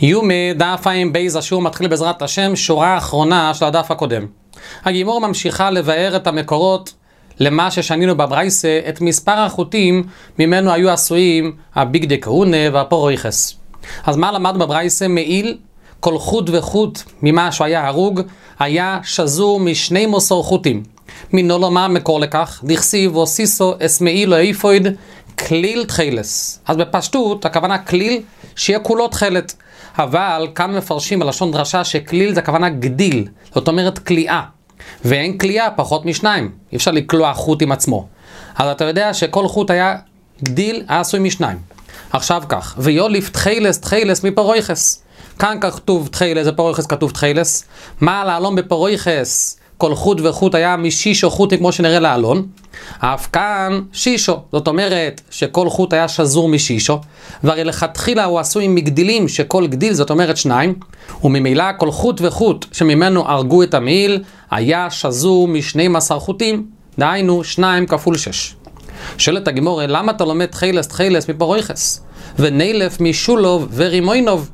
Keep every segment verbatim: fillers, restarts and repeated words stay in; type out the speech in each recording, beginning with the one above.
יומי דף עם בייז השיעור מתחיל בעזרת השם, שורה האחרונה של הדף הקודם. הגימור ממשיכה לבאר את המקורות למה ששנינו בברייסה, את מספר החוטים ממנו היו עשויים הביגדי כהונה והפורויכס. אז מה למד בברייסה? מעיל כל חוט וחוט ממה שהיה הרוג היה שזור משני מוסר חוטים. מינו לו מה המקור לכך? דכסיב וסיסו אסמאילו איפויד כליל תחילס. אז בפשטות הכוונה כליל שיהיה כולו תחילת. אבל כאן מפרשים בלשון דרשה שכליל זה הכוונה גדיל, זאת אומרת כליאה. ואין כליאה פחות משניים, אי אפשר לקלוע חוט עם עצמו. אז אתה יודע שכל חוט היה גדיל, היה עשוי משניים. עכשיו כך, ויוליף תחילס תחילס מפרויכס. כאן כתוב תחילס, בפרויכס כתוב תחילס. מה לעלון בפרויכס? כל חוט וחוט היה משישו חוטים כמו שנראה לעלון. אף כאן שישו, זאת אומרת שכל חוט היה שזור משישו, והרי לכתחילה הוא עשוי מגדילים שכל גדיל זאת אומרת שניים, וממילא כל חוט וחוט שממנו הרגו את המעיל היה שזור משנים עשר חוטים, דהיינו שניים כפול שש. שואלת הגימורה, למה אתה לומד תחילס תחילס מפרויכס ונילף משולוב ורימוינוב?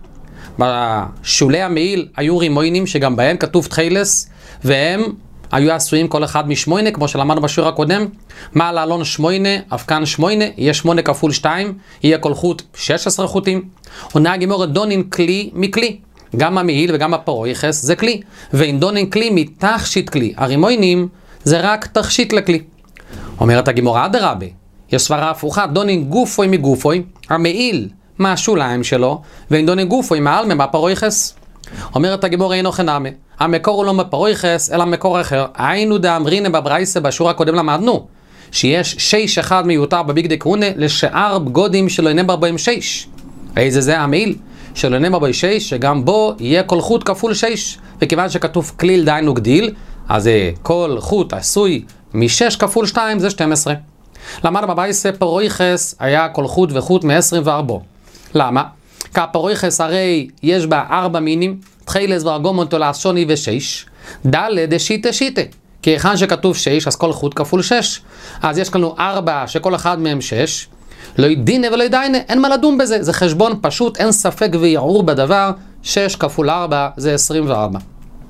בשולי המעיל היו רימוינים שגם בהם כתוב תחילס, והם היו עשויים כל אחד משמונה, כמו שלמדנו בשיעור הקודם. מה לעלון שמונה? אף כאן שמונה, יהיה שמונה כפול שתיים, יהיה כל חוט שש עשרה חוטים. עונה הגימורה, דונין כלי מכלי. גם המעיל וגם הפרויכס זה כלי. ואין דונין כלי מתכשיט כלי. הרימוינים זה רק תכשיט לכלי. אומרת הגימורה, אדרבה, יש סברה הפוכה, דונין גופוי מגופוי, המעיל מהשוליים שלו, ואין דונין גופוי מעלמה מהפרויכס. אומרת הגימורה, אינו חנמה. המקור הוא לא מפרויכס, אלא מקור אחר. היינו דאמרינה בברייסה בשיעור הקודם למדנו, שיש שש אחד מיותר בביגדי כהונה לשאר בגודים שלא נאמר בהם שש. איזה זה המעיל? שלא נאמר בהם שש, שגם בו יהיה כל חוט כפול שש. וכיוון שכתוב כליל דהיינו גדיל, אז כל חוט עשוי משש כפול שתיים זה שתים עשרה. למד בברייסה פרויכס היה כל חוט וחוט מ-עשרים וארבע. למה? כי הפרויכס הרי יש בה ארבע מינים, תחילס וארגומון תולע שוני ושש, דלת דשיטה שיטה. כי היכן שכתוב שש, אז כל חוט כפול שש. אז יש לנו ארבע שכל אחד מהם שש. לא ידינה ולא ידיינה, אין מה לדון בזה. זה חשבון פשוט, אין ספק ויעור בדבר. שש כפול ארבע זה עשרים וארבע.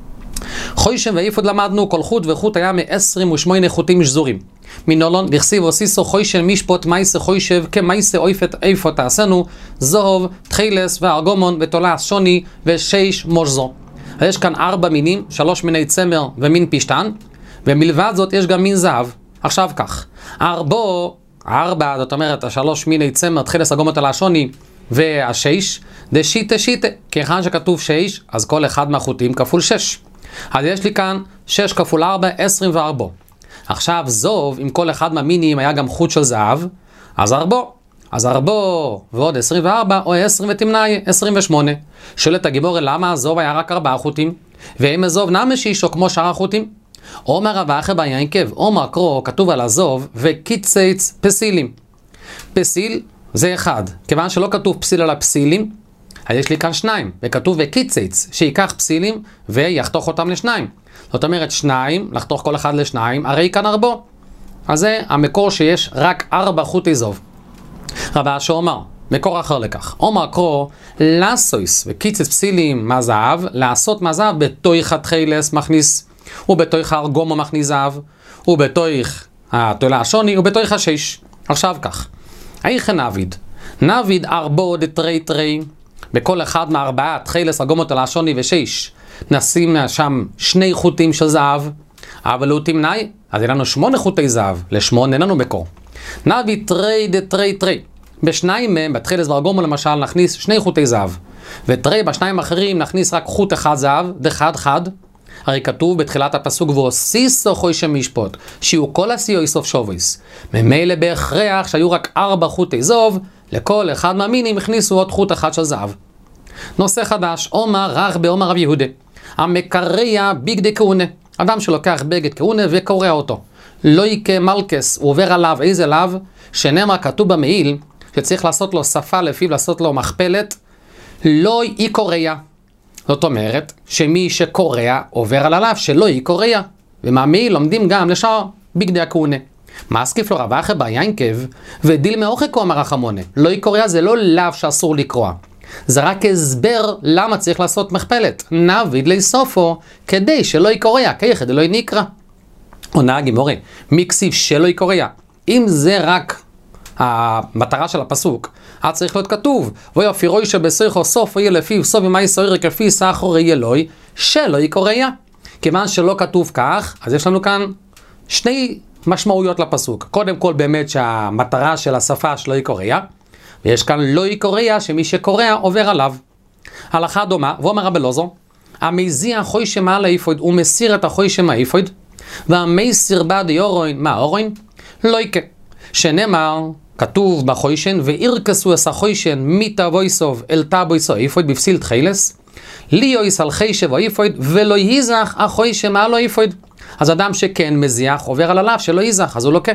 חוישם ואיפוד למדנו, כל חוט וחוט היה מ-עשרים ושמונה חוטים שזורים. מנולון, דכסיב וסיסו חוישן משפוט מייסה חוישב כמייסה אויפת איפה תעשנו, זהוב, תחילס וארגומון ותולע שוני ושש מושזו. יש כאן ארבע מינים, שלוש מיני צמר ומין פשטן, ומלבד זאת יש גם מין זהב. עכשיו כך, ארבו, ארבע, זאת אומרת, השלוש מיני צמר, תחילס ארגומון תולע שוני והשש, דשיטה שיטה, כי היכן שכתוב שש, אז כל אחד מהחוטים כפול שש. אז יש לי כאן שש כפול ארבע, עשרים וארבע. עכשיו זוב, אם כל אחד מהמינים היה גם חוט של זהב, אז ארבו. אז ארבו ועוד עשרים וארבע, או עשרים ותמנאי, עשרים ושמונה. שואלת הגימורה, למה הזוב היה רק ארבעה חוטים? ואם הזוב נמשישו כמו שאר החוטים? אומר רב אחר ביינקב, אומר קרו, כתוב על הזוב, וקיצץ פסילים. פסיל זה אחד. כיוון שלא כתוב פסיל על הפסילים, אז יש לי כאן שניים, וכתוב וקיצץ, שיקח פסילים ויחתוך אותם לשניים. זאת אומרת שניים, לחתוך כל אחד לשניים, הרי כאן ארבו. אז זה המקור שיש רק ארבע חוטי זוב. רבה שאומר, מקור אחר לכך. אומר קרו, לסויס וקיצץ פסילים מהזהב, לעשות מהזהב בתויך התחילס מכניס, ובתויך הארגומו מכניס זהב, ובתויך התולע שוני, ובתויך השש. עכשיו כך, איך נביד? נביד ארבו דתרי תרי, בכל אחד מארבעה תחילס ארגומו תולע שוני ושש. נשים שם שני חוטים של זהב, אבל הוא תמנאי, אז אין לנו שמונה חוטי זהב, לשמונה אין לנו מקור. נביא תרי דתרי תרי. בשניים מהם, בתחילס וארגומו למשל, נכניס שני חוטי זהב, ותרי בשניים אחרים נכניס רק חוט אחד זהב, דחד חד. הרי כתוב בתחילת הפסוק, והוסיסו חוישם משפוט, שיהיו כל עשיו איסוף שובויס. ממילא בהכרח שהיו רק ארבע חוטי זוב, לכל אחד מהמינים הכניסו עוד חוט אחד של זהב. נושא חדש, אומר רך באומר רב יהודה. המקרע ביגדי כהונה. אדם שלוקח בגד כהונה וקורע אותו. לא יקה מלכס, הוא עובר עליו, איזה לאו? שנאמר כתוב במעיל, שצריך לעשות לו שפה לפיו, לעשות לו מכפלת, לא יקורע. זאת אומרת, שמי שקורע עובר על הלאו, שלא יקורע. ומהמעיל לומדים גם לשאר ביגדי הכהונה. מסקיף לו רב אחר ביינקב, ודיל מאוחקו אמר החמונה. לא יקורע זה לא לאו שאסור לקרוע. זה רק הסבר למה צריך לעשות מכפלת. נביד לסופו, כדי שלא יקורא, כיחד אלוהי נקרא. עונה הגימורה, מי כסיב שלא יקורא? אם זה רק המטרה של הפסוק, אז צריך להיות כתוב, ויופירוי שבסריחו סוף יהיה לפיו סוף ימי סויר כפי סחורי אלוהי, שלא יקורא. כיוון שלא כתוב כך, אז יש לנו כאן שני משמעויות לפסוק. קודם כל באמת שהמטרה של השפה שלא יקורא, ויש כאן לא יקורא שמי שקורא עובר עליו. הלכה דומה, ואומר רבי אלעזר, המזיע חוישה מעל האפוד, הוא מסיר את החוישה מהאפוד, והמסיר בעד יורוין, מה אורוין? לא יקה. שנאמר, כתוב בחוישן, ואירקסו אס החוישן מתאבויסוב אל תאבויסו האפוד בפסיל תחילס, ליויס על חיישב האפוד, ולא ייזח החוישה מעל האפוד. אז אדם שכן מזיח עובר על עליו שלא ייזח, אז הוא לוקה.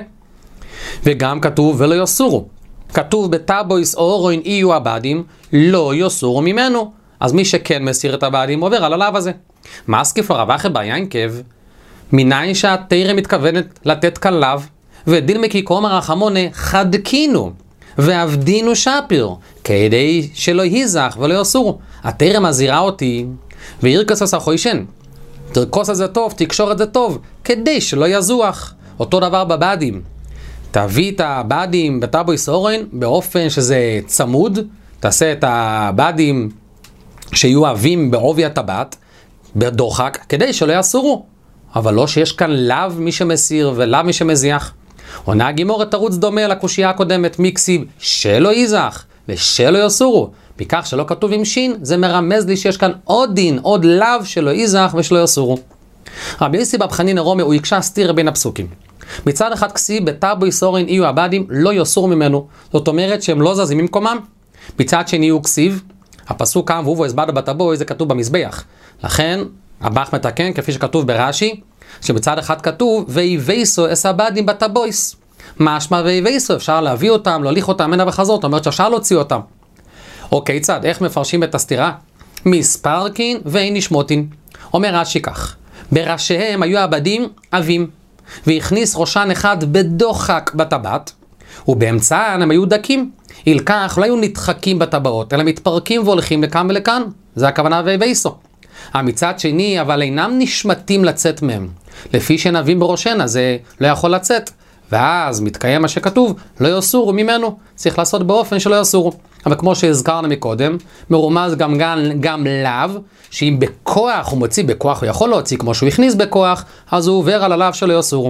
וגם כתוב ולא יסורו. כתוב בתאבויס אורוין יהיו הבדים, לא יסורו ממנו. אז מי שכן מסיר את הבדים עובר על עליו הזה. מסקיף לרב אחי בר ינקב, מניין שהתרא מתכוונת לתת כאן לאו, ודילמקי קומר רחמונה חדקינו, ועבדינו שפיר, כדי שלא ייזח ולא יסורו. התרא מזהירה אותי, וירקס עשה חוישן. תרכוס את זה טוב, תקשור את זה טוב, כדי שלא יזוח. אותו דבר בבדים. תביא את הבדים בתאבויס אורוין באופן שזה צמוד, תעשה את הבדים שיהיו אבים בעובי הטבעת, בדוחק, כדי שלא יסורו. אבל לא שיש כאן לאו מי שמסיר ולאו מי שמזיח. עונה הגימורת תרוץ דומה לקושייה הקודמת, מקסיב שלא ייזח ושלא יסורו. בכך שלא כתוב עם שין, זה מרמז לי שיש כאן עוד דין, עוד לאו שלא ייזח ושלא יסורו. רבי יוסי בר חנינא רומא, הוא יקשה סתירה בין הפסוקים. מצד אחד כסיב בתאבויס אורוין יהיו הבדים, לא יסורו ממנו. זאת אומרת שהם לא זזים ממקומם. מצד שני הוא כסיב, הפסוק כאן והובו הסבדה בתאבויס, זה כתוב במזבח. לכן הבח מתקן כפי שכתוב ברש"י, שבצד אחד כתוב ויבייסו אס הבדים בתאבויס. משמע ויבייסו, אפשר להביא אותם, להוליך אותם הנה וחזור, זאת אומרת שאפשר להוציא אותם. או כיצד, איך מפרשים את הסתירה? מספרקין ואין נשמותין. אומר רש"י כך, בראשיהם היו הבדים אבים, והכניס ראשן אחד בדוחק בטבעת, ובאמצען הם היו דקים. אילכך לא היו נדחקים בטבעות, אלא מתפרקים והולכים לכאן ולכאן. זה הכוונה ויבייסו. המצד שני, אבל אינם נשמטים לצאת מהם. לפי שנבים בראשנה, זה לא יכול לצאת. ואז מתקיים מה שכתוב, לא יסורו ממנו. צריך לעשות באופן שלא יסורו. אבל כמו שהזכרנו מקודם, מרומז גם, גם, גם לאו, שאם בכוח הוא מוציא בכוח, הוא יכול להוציא כמו שהוא הכניס בכוח, אז הוא עובר על הלאו שלא יסורו.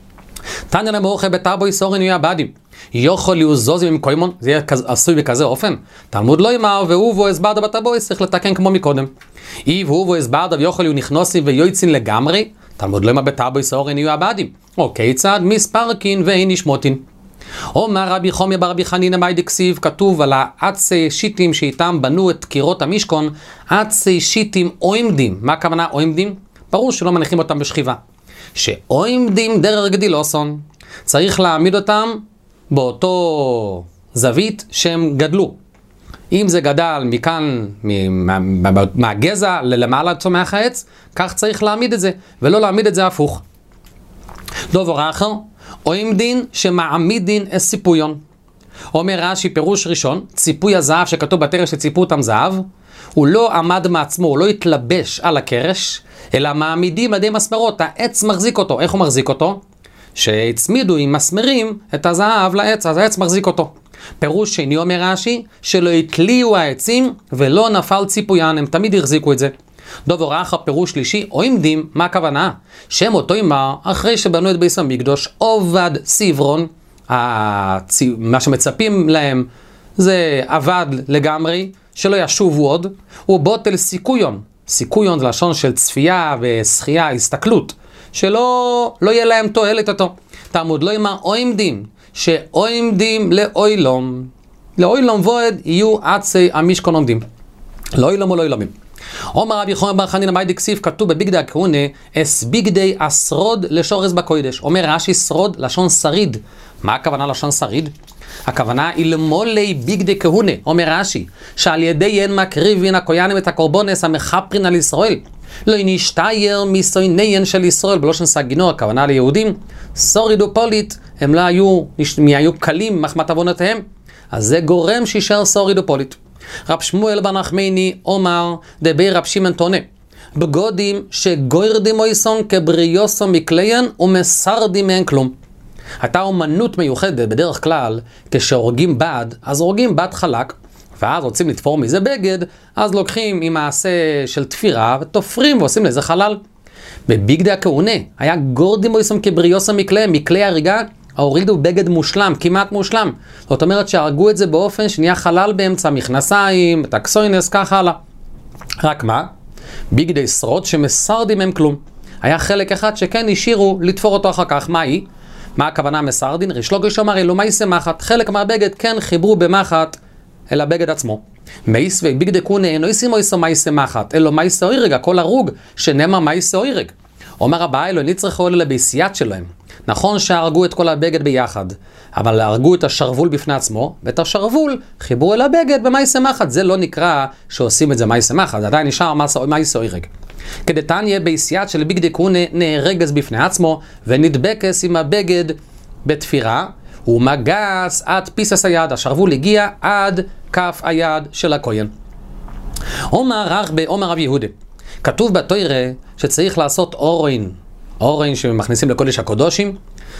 תניא למורחי בתאבויס אורוין יהיו הבדים. יכול ליוזוז עם קוימון, זה יהיה עשוי בכזה אופן. תלמוד לא יאמר, והובו הסברדה בתאבויס, צריך לתקן כמו מקודם. איב הובו הסברדה ויכול ליו נכנוסים ויועצין לגמרי, תלמוד לא יאמר בתאבויס אורוין יהיו הבדים. או כיצד מספרקין ואין נשמותין. אומר רבי חומיה ברבי חנינא מאי דכסיב, כתוב על העצי שיטים שאיתם בנו את קירות המשכון, עצי שיטים עומדים. מה הכוונה עומדים? ברור שלא מניחים אותם בשכיבה. שעומדים דרך גדילוסון, צריך להעמיד אותם באותו זווית שהם גדלו. אם זה גדל מכאן, מהגזע למעלה צומח העץ, כך צריך להעמיד את זה, ולא להעמיד את זה הפוך. דובר אחר, עומדין שמעמידין את ציפויון. אומר רש"י פירוש ראשון, ציפוי הזהב שכתוב בתרא שציפו אותם זהב, הוא לא עמד מעצמו, הוא לא התלבש על הקרש, אלא מעמידים עדי מסמרות, העץ מחזיק אותו. איך הוא מחזיק אותו? שהצמידו עם מסמרים את הזהב לעץ, אז העץ מחזיק אותו. פירוש שני אומר רש"י, שלא התליעו העצים ולא נפל ציפוין, הם תמיד החזיקו את זה. דובר אחר פירוש שלישי, עומדים, מה הכוונה? שם אותו אמר, אחרי שבנו את בית המקדוש, עובד סיברון, הצי... מה שמצפים להם זה עבד לגמרי, שלא ישובו עוד, הוא בוטל סיכויון. סיכויון זה לשון של צפייה ושחייה, הסתכלות, שלא לא יהיה להם תועלת אותו. תלמוד לא אמר עומדים, שעומדים לאוילום. לאוילום ועד יהיו עצי המשכון עומדים. לאוילום או לאוילומים. אומר רבי חומיה בר חנינא מאי דכסיב, כתוב בבגדי הכהונה, אס בגדי אשרוד לשורש בקודש. אומר רש"י שרוד לשון שריד. מה הכוונה לשון שריד? הכוונה היא למולי בגדי כהונה. אומר רש"י, שעל ידי הן מקריבין הכהנים את הקורבנס המחפרין על ישראל. לא נשתייר מסויניין של ישראל, בלושן סגינו, הכוונה ליהודים. סוריד ופוליט, הם לא היו, הם היו קלים מחמת עוונותיהם. אז זה גורם שישאר סוריד ופוליט. רב שמואל בר נחמני אומר דבר רב שמעון טונה, בגודים שגוירדים אויסון כבריוסון מקליין ומסרדים מהן כלום. הייתה אומנות מיוחדת בדרך כלל, כשהורגים בד, אז הורגים בד חלק, ואז רוצים לתפור מזה בגד, אז לוקחים עם מעשה של תפירה ותופרים ועושים לזה חלל. בביגדי הכהונה היה גורדים אויסון כבריוסון מקליין, מקלי הריגה, הורידו בגד מושלם, כמעט מושלם. זאת אומרת שהרגו את זה באופן שנהיה חלל באמצע מכנסיים, טקסוינס, כך הלאה. רק מה? ביגדי שרות שמסרדים הם כלום. היה חלק אחד שכן השאירו לתפור אותו אחר כך. מה היא? מה הכוונה מסרדין? ריש לוקיש אמר אלו מייסה מחט. חלק מהבגד כן חיברו במחט אל הבגד עצמו. מייס וביגדי קונה אינו ישימו איסו מייסה מחט, אלו מייסה אוירג, הכל הרוג שנאמר מייסה אוירג. אומר הבא אלו, אני צריך עולה לבייסיית שלהם. נכון שהרגו את כל הבגד ביחד, אבל הרגו את השרוול בפני עצמו, ואת השרוול חיברו אל הבגד במייסה מחט. זה לא נקרא שעושים את זה מייסה מחט, זה עדיין נשאר מייסה אוירג. כדתניא בייסיית של ביגדי קונה נהרגס בפני עצמו, ונדבקס עם הבגד בתפירה, ומגס עד פיסס היד, השרוול הגיע עד כף היד של הכהן. אומר רך באומר רב יהודה, כתוב בתורה שצריך לעשות אורין, אורין שמכניסים לקודש הקודושים,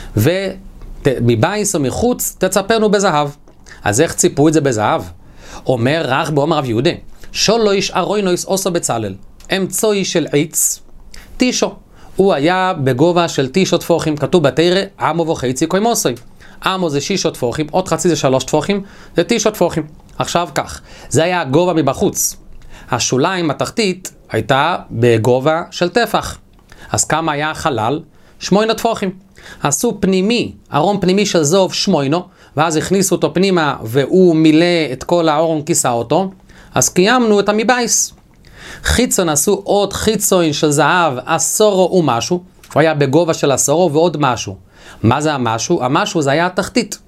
ומבייס או מחוץ תצפנו בזהב. אז איך ציפו את זה בזהב? אומר רך באומר רב יהודה, שולויש ארוינויס אוסו בצלל, אמצוי של עץ, טישו. הוא היה בגובה של טישו תפוחים, כתוב בתורה, עמו וחצי קוימוסוי. עמו זה שישו תפוחים, עוד חצי זה שלוש תפוחים, זה טישו תפוחים. עכשיו כך, זה היה הגובה מבחוץ. השוליים, התחתית, הייתה בגובה של טפח. אז כמה היה החלל? שמונה תפוחים. עשו פנימי, ארון פנימי של זוב שמוינו, ואז הכניסו אותו פנימה והוא מילא את כל הארון, כיסה אותו, אז קיימנו את המבייס. חיצון עשו עוד חיצון של זהב, עשורו ומשהו, הוא היה בגובה של עשורו ועוד משהו. מה זה המשהו? המשהו זה היה התחתית.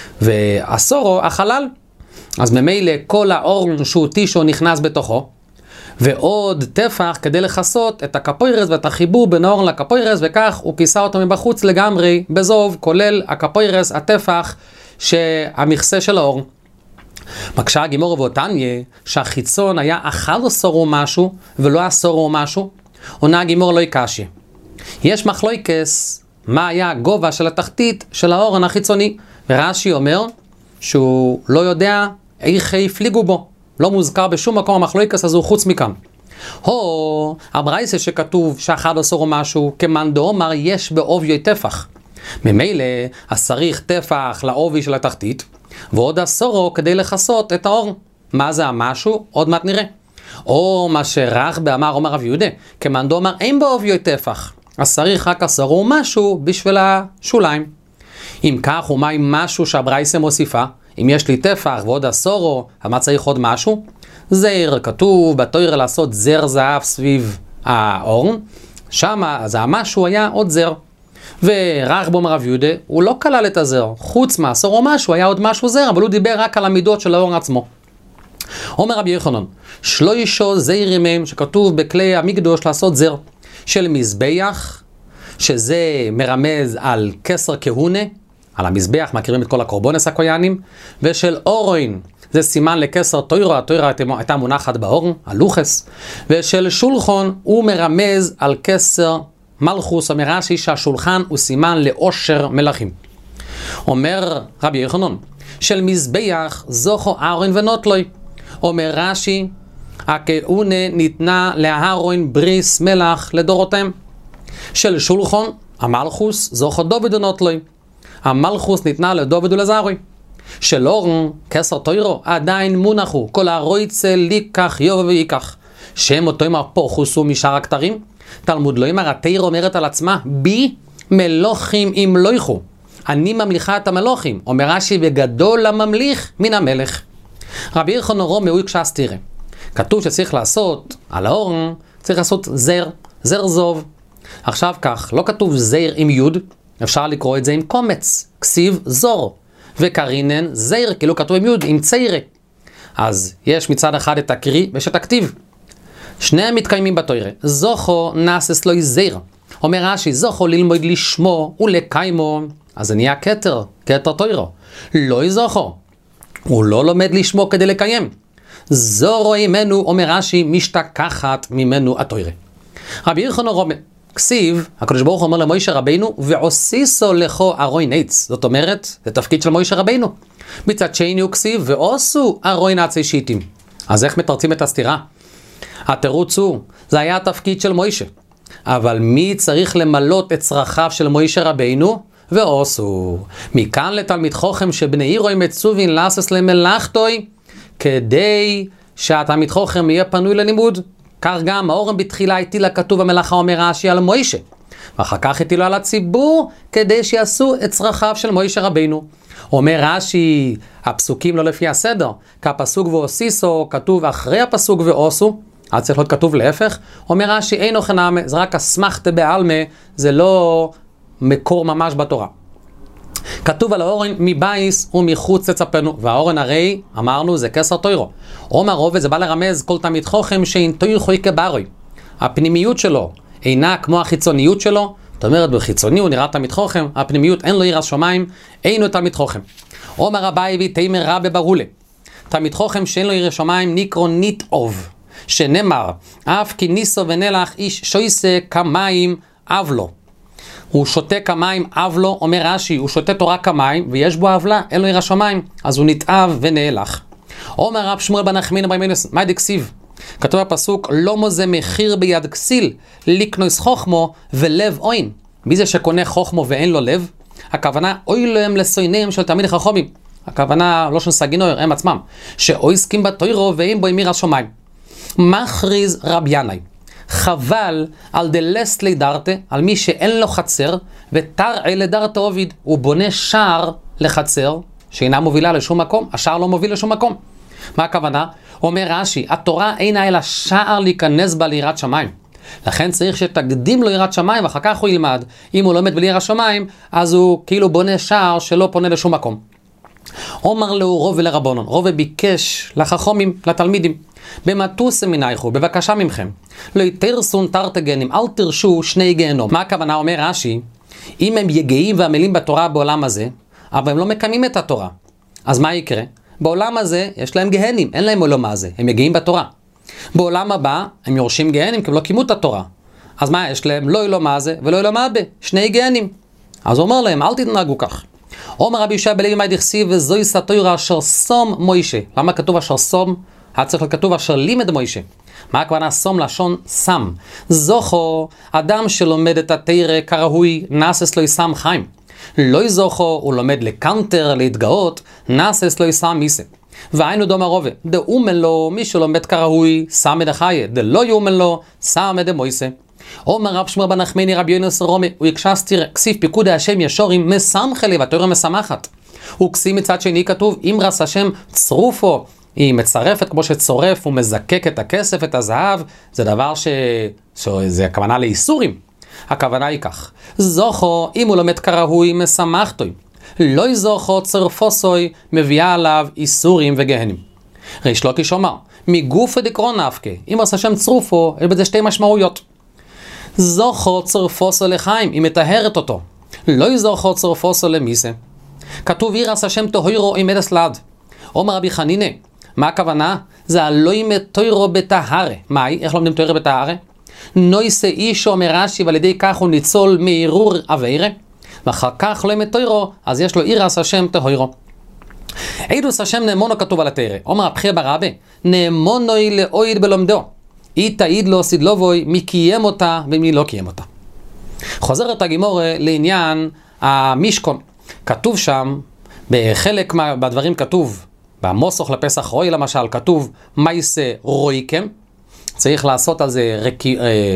ועשורו החלל. אז ממילא כל האורן שהוא טישו נכנס בתוכו, ועוד טפח כדי לחסות את הקפוירס ואת החיבור בין האורן לקפוירס, וכך הוא כיסה אותו מבחוץ לגמרי בזוב, כולל הקפוירס, הטפח, שהמכסה של האורן. מקשה הגימור ואותניה שהחיצון היה אחד עשור או משהו ולא עשור או משהו, עונה הגימור לא יקשי. יש מחלוקס מה היה הגובה של התחתית של האורן החיצוני, ורש"י אומר שהוא לא יודע איך הפליגו בו, לא מוזכר בשום מקום המחלוקס הזו חוץ מכאן. הו, הברייסה שכתוב שאחד עשור או משהו, כמאן דאמר יש בעובי טפח. ממילא צריך טפח לעובי של התחתית, ועוד עשורו כדי לחסות את האור. מה זה המשהו? עוד מעט נראה. או מה שרך באמר אומר רב יהודה, כמאן דאמר אין בעובי טפח, אז צריך רק עשורו ומשהו בשביל השוליים. אם כך, ומה עם משהו שהברייסה מוסיפה? אם יש לי טפח ועוד עשורו, אז מה צריך עוד משהו? זר, כתוב בתורה לעשות זר זהב סביב האורן, שם אז המשהו היה עוד זר. ורח באומר רב יהודה, הוא לא כלל את הזר, חוץ מעשור או משהו, היה עוד משהו זר, אבל הוא דיבר רק על המידות של האורן עצמו. אומר רבי יוחנן, שלוישו זירים הם, שכתוב בכלי המקדוש לעשות זר, של מזבח, שזה מרמז על כסר כהונה, על המזבח, מכירים את כל הקורבונס הקויאנים, ושל אורין, זה סימן לכסר תוירה, התוירה הייתה מונחת באורן, הלוחס, ושל שולחון, הוא מרמז על כסר מלכוס, אומר רש"י שהשולחן הוא סימן לאושר מלכים. אומר רבי יוחנן, של מזבח זוכו אהרון ונוטלוי. אומר רש"י, הכהונה ניתנה לאהרון בריס מלך לדורותיהם. של שולחון, המלכוס, זוכו דוד ונוטלוי. המלכוס ניתנה לדוד ולזרוי. של אורן, כסר תוירו, עדיין מונחו, כל הרויצה ליקח יובא ויקח. שם אותו אמר פה חוסו משאר הכתרים. תלמוד לא אמר, התורה אומרת על עצמה, בי מלוכים אם לא יחו. אני ממליכה את המלוכים. אומר רש"י, וגדול הממליך מן המלך. רבי יוחנן רומי הוא יקשה סתירה. כתוב שצריך לעשות על האורן, צריך לעשות זר, זר זוב. עכשיו כך, לא כתוב זר עם יוד, אפשר לקרוא את זה עם קומץ, כסיב זור. וקרינן זר, כאילו כתוב עם יוד, עם ציירה. אז יש מצד אחד את הקרי ויש את הכתיב. שניהם מתקיימים בתורה. זוכו נאסס לו זר. אומר רש"י, זוכו ללמוד לשמו ולקיימו. אז זה נהיה כתר, כתר תוירו. לא זוכו. הוא לא לומד לשמו כדי לקיים. זו רואה ממנו, אומר רש"י, משתכחת ממנו התורה. רבי יוחנן רומא, כסיב, הקדוש ברוך הוא אומר למוישה רבינו, ועושיסו לכו ארון עץ. זאת אומרת, זה תפקיד של מוישה רבינו. מצד שני הוא כסיב, ועושו ארון עצי שיטים. אז איך מתרצים את הסתירה? התירוץ הוא, זה היה התפקיד של מוישה. אבל מי צריך למלות את צרכיו של מוישה רבינו? ועושו. מכאן לתלמיד חוכם שבני עירוי מצווין לעשות למלאכתוי, כדי שהתלמיד חוכם יהיה פנוי ללימוד. כך גם האורן בתחילה הטילה כתוב המלאכה אומר רש"י על מוישה, ואחר כך הטילו על הציבור כדי שיעשו את צרכיו של מוישה רבינו. אומר רש"י, הפסוקים לא לפי הסדר, כי הפסוק ועושיסו כתוב אחרי הפסוק ועושו, אז צריך להיות כתוב להפך. אומר רש"י, אינו חנמי, זה רק אסמכתא בעלמא, זה לא מקור ממש בתורה. כתוב על האורן מבייס ומחוץ תצפנו, והאורן הרי אמרנו זה כסר תוירו. אומר רובד זה בא לרמז כל תלמיד חוכם שאין תוירוי כברוי. הפנימיות שלו אינה כמו החיצוניות שלו, זאת אומרת בחיצוני הוא נראה תלמיד חוכם, הפנימיות אין לו יראת שמיים, אינו תלמיד חוכם. אומר אביי תימר רבי ברולה, תלמיד חוכם שאין לו יראת שמיים נקרא ניטוב, שנאמר אף כי ניסו ונלח איש שויסה כמים אב לו. הוא שותה כמים, אב לו, אומר רש"י, הוא שותה תורה כמים, ויש בו אבלה, אין לו יראת שמיים, אז הוא נתאב ונאלח. אומר רב שמואל בן נחמני ברמינס, מה דכסיב? כתוב בפסוק, לא מוזה מחיר ביד כסיל, לקנוס חוכמו ולב אוין. מי זה שקונה חוכמו ואין לו לב? הכוונה, אוי להם לסויניהם של תלמידי חכמים. הכוונה, לא של סגינויר, הם עצמם. שאוי עסקים בתוירו ואין בו עם יראת שמיים. מכריז רב ינאי. חבל על דלסט לדרתה, על מי שאין לו חצר, ותרעה לדרתה עוביד, הוא בונה שער לחצר, שאינה מובילה לשום מקום, השער לא מוביל לשום מקום. מה הכוונה? אומר רש"י, התורה אינה אלא שער להיכנס בה ליראת שמיים. לכן צריך שתקדים לו יראת שמיים, ואחר כך הוא ילמד. אם הוא לומד בלי יראת שמיים, אז הוא כאילו בונה שער שלא פונה לשום מקום. אומר לו רובה לרבונון, רובה ביקש לחכמים, לתלמידים, במטוס מנייכו, בבקשה ממכם, לא יתרסון תרתגנים, אל תרשו שני גיהנום. מה הכוונה? אומר רש"י, אם הם יגעים ועמלים בתורה בעולם הזה, אבל הם לא מקיימים את התורה, אז מה יקרה? בעולם הזה יש להם גהנים, אין להם עולם הזה, הם יגעים בתורה. בעולם הבא הם יורשים גהנים, כי הם לא קיימו את התורה. אז מה יש להם? לא אלומה הזה ולא אלומה הבא, שני גהנים. אז הוא אומר להם, אל תתנהגו כך. אומר רבי ישעיה בלוי מאי דכסיב וזוהי התורה אשר סום מוישה. למה כתוב אשר סום? היה צריך לכתוב אשר לימד מוישה. מה הכוונה סום לשון סם? זוכו, אדם שלומד את התורה כראוי, נאסס לו יסם חיים. לא זוכו, הוא לומד לקנטר, להתגאות, נאסס לו יסם מיסה. והיינו דומה רובה, דאומן לו, מי שלומד כראוי, סמא דחיה, דלא יאומן לו, סמא דמויסה. אומר רב שמואל בן נחמני רבי יונס רומא, הוא יקשסתיר כסיף פיקודי השם ישורים מסמכה לב, התורה משמחת. הוא כסיף מצד שני כתוב, אם רס השם צרופו, היא מצרפת כמו שצורף, הוא מזקק את הכסף, את הזהב, זה דבר ש... שזה הכוונה לאיסורים. הכוונה היא כך, זוכו, אם הוא לומד כראוי, משמחתוי. לא יזוכו צרפוסוי, מביאה עליו איסורים וגהנים. ריש לוקיש אומר, מגופא דקרון נפקא, אם רס השם צרופו, יש בזה שתי משמעויות. זוכו צרפוסו לחיים, היא מטהרת אותו. לא יזוכו צרפוסו למיסה. כתוב ירס השם טהורו עם מדס לעד. אומר רבי חנינה, מה הכוונה? זה הלוי מתוירו בטהרה. מהי? איך לומדים תוירה בטהרה? נויסה איש אומר רש"י, ועל ידי כך הוא ניצול מערעור עבירה, ואחר כך לא מתוירו, אז יש לו ירס השם טהורו. עידוס השם נאמונו כתוב על התורה. אומר הבחיר ברבה, נאמונוי לאויד בלומדו. אי תעיד לו סדלובוי, מי קיים אותה ומי לא קיים אותה. חוזרת הגימורה לעניין המשכון. כתוב שם, בחלק מהדברים כתוב, במוסוך לפסח רוי למשל, כתוב מייסה רויקם, צריך לעשות על זה ריק, אה,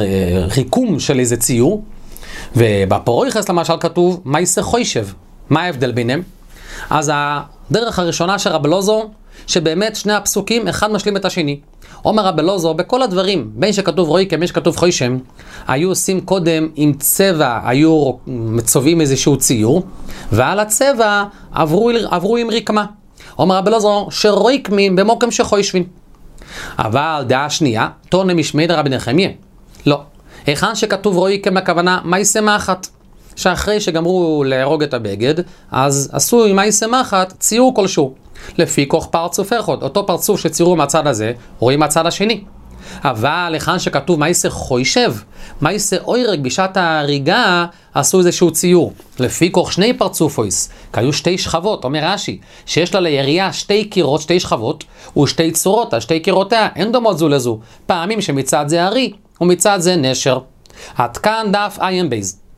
ריקום של איזה ציור, ובפורויכס למשל כתוב מייסה חוישב. מה ההבדל ביניהם? אז הדרך הראשונה של רב אלעזר, שבאמת שני הפסוקים אחד משלים את השני. אומר רב אלעזר, בכל הדברים, בין שכתוב רויקם, בין שכתוב חוישם, היו עושים קודם עם צבע, היו מצובעים איזשהו ציור, ועל הצבע עברו, עברו עם רקמה. אומר רב אלעזר, שרויקמים במוקם שחוישבין. אבל דעה שנייה, תורנה משמי דרבי נחמיה. לא. היכן שכתוב רויקם הכוונה מייסה מחט. שאחרי שגמרו להרוג את הבגד, אז עשו עם מייסה מחט ציור כלשהו. לפי כוח פרצוף אחד, אותו פרצוף שציירו מהצד הזה, רואים מהצד השני. אבל לכאן שכתוב מייסר חוישב, מייסר אוירג, בשעת ההריגה עשו איזשהו ציור. לפי כוח שני פרצופויס, כי היו שתי שכבות, אומר רש"י, שיש לה לירייה שתי קירות, שתי שכבות, ושתי צורות על שתי קירותיה, אין דומות זו לזו. פעמים שמצד זה ארי, ומצד זה נשר. עד כאן דף עיין בייז.